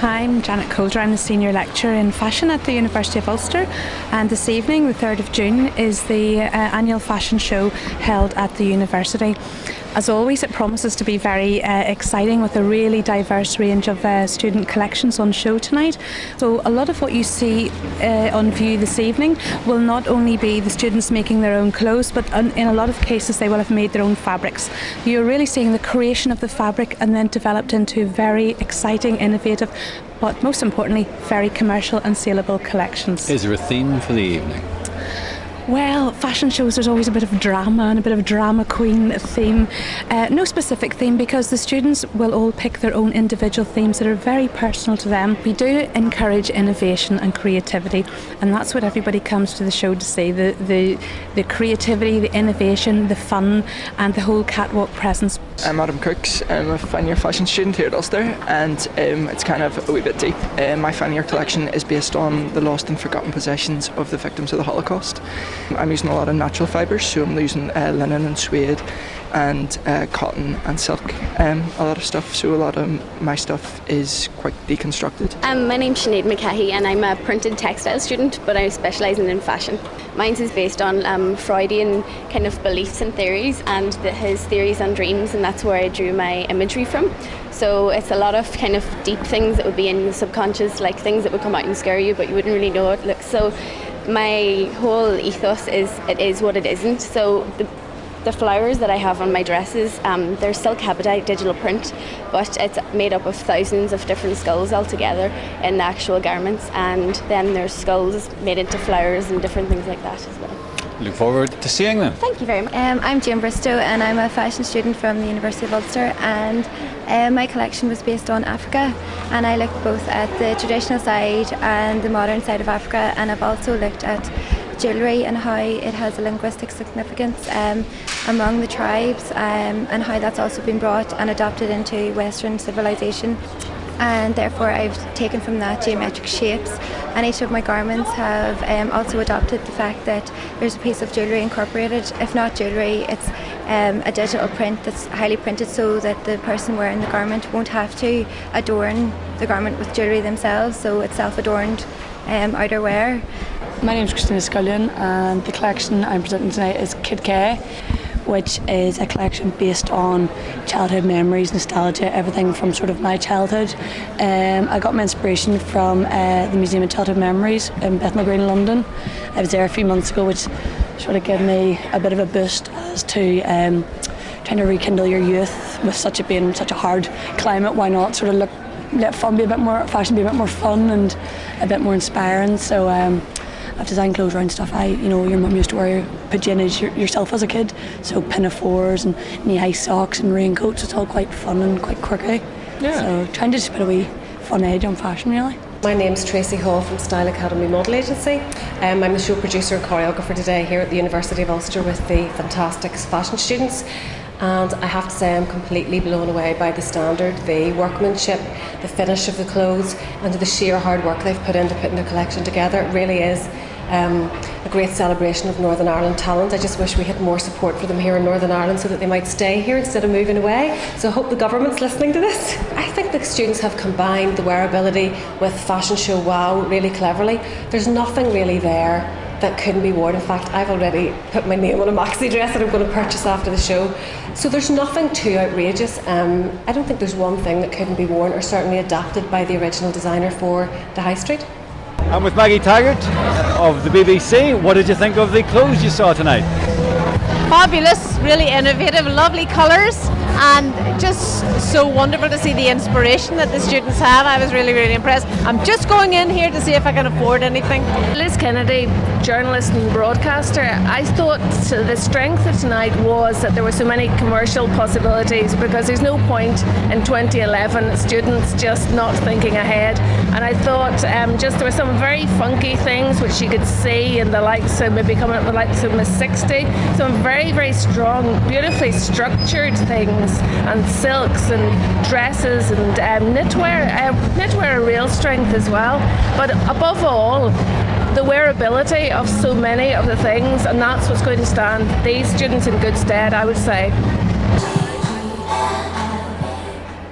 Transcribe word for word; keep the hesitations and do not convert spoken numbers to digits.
Hi, I'm Janet Coulter. I'm the Senior Lecturer in Fashion at the University of Ulster, and this evening, the third of June, is the uh, annual fashion show held at the university. As always, it promises to be very uh, exciting with a really diverse range of uh, student collections on show tonight. So a lot of what you see uh, on view this evening will not only be the students making their own clothes, but in a lot of cases they will have made their own fabrics. You're really seeing the creation of the fabric and then developed into very exciting, innovative, but most importantly, very commercial and saleable collections. Is there a theme for the evening? Well, fashion shows, there's always a bit of drama and a bit of drama queen theme. Uh, no specific theme, because the students will all pick their own individual themes that are very personal to them. We do encourage innovation and creativity, and that's what everybody comes to the show to see. The, the, the creativity, the innovation, the fun, and the whole catwalk presence. I'm Adam Crooks. I'm a final year fashion student here at Ulster, and um, it's kind of a wee bit deep. Uh, my final year collection is based on the lost and forgotten possessions of the victims of the Holocaust. I'm using a lot of natural fibres, so I'm using uh, linen and suede and uh, cotton and silk, um, a lot of stuff, so a lot of my stuff is quite deconstructed. Um, my name's Sinead McCahey, and I'm a printed textile student, but I'm specialising in fashion. Mine is based on um, Freudian kind of beliefs and theories, and the, his theories and dreams, and that's where I drew my imagery from. So it's a lot of kind of deep things that would be in the subconscious, like things that would come out and scare you, but you wouldn't really know it. Look, so my whole ethos is it is what it isn't. So the The flowers that I have on my dresses, um, they're silk habitat digital print, but it's made up of thousands of different skulls all together in the actual garments, and then there's skulls made into flowers and different things like that as well. Look forward to seeing them. Thank you very much. Um, I'm Jane Bristow, and I'm a fashion student from the University of Ulster, and uh, my collection was based on Africa, and I looked both at the traditional side and the modern side of Africa, and I've also looked at jewellery and how it has a linguistic significance um, among the tribes, um, and how that's also been brought and adopted into Western civilization. And therefore I've taken from that geometric shapes, and each of my garments have um, also adopted the fact that there's a piece of jewellery incorporated. If not jewellery, it's um, a digital print that's highly printed, so that the person wearing the garment won't have to adorn the garment with jewellery themselves, so it's self-adorned um, outerwear. My name is Christina Scullion, and the collection I'm presenting tonight is Kid K, which is a collection based on childhood memories, nostalgia, everything from sort of my childhood. Um, I got my inspiration from uh, the Museum of Childhood Memories in Bethnal Green, London. I was there a few months ago, which sort of gave me a bit of a boost as to um, trying to rekindle your youth with such a being such a hard climate. Why not sort of look, let fun be a bit more, fashion be a bit more fun and a bit more inspiring. So. Um, I've designed clothes around stuff I, you know, your mum used to wear pajamas yourself as a kid, so pinafores and knee-high socks and raincoats. It's all quite fun and quite quirky. Yeah. So trying to just put a wee fun edge on fashion, really. My name's Tracy Hall from Style Academy Model Agency. Um, I'm the show producer and choreographer today here at the University of Ulster with the fantastic fashion students. And I have to say I'm completely blown away by the standard, the workmanship, the finish of the clothes, and the sheer hard work they've put into putting the collection together. It really is um, a great celebration of Northern Ireland talent. I just wish we had more support for them here in Northern Ireland so that they might stay here instead of moving away. So I hope the government's listening to this. I think the students have combined the wearability with fashion show wow really cleverly. There's nothing really there that couldn't be worn. In fact, I've already put my name on a maxi dress that I'm going to purchase after the show. So there's nothing too outrageous. Um, I don't think there's one thing that couldn't be worn or certainly adapted by the original designer for the High Street. I'm with Maggie Taggart of the B B C. What did you think of the clothes you saw tonight? Fabulous, really innovative, lovely colours, and just so wonderful to see the inspiration that the students have. I was really, really impressed. I'm just going in here to see if I can afford anything. Liz Kennedy, journalist and broadcaster. I thought the strength of tonight was that there were so many commercial possibilities, because there's no point in twenty eleven students just not thinking ahead. And I thought um, just there were some very funky things which you could see in the likes of maybe coming up with the likes of Miss sixty. Some very, very strong, beautifully structured things, and silks and dresses and um, knitwear. Uh, knitwear a real strength as well. But above all, the wearability of so many of the things, and that's what's going to stand these students in good stead, I would say.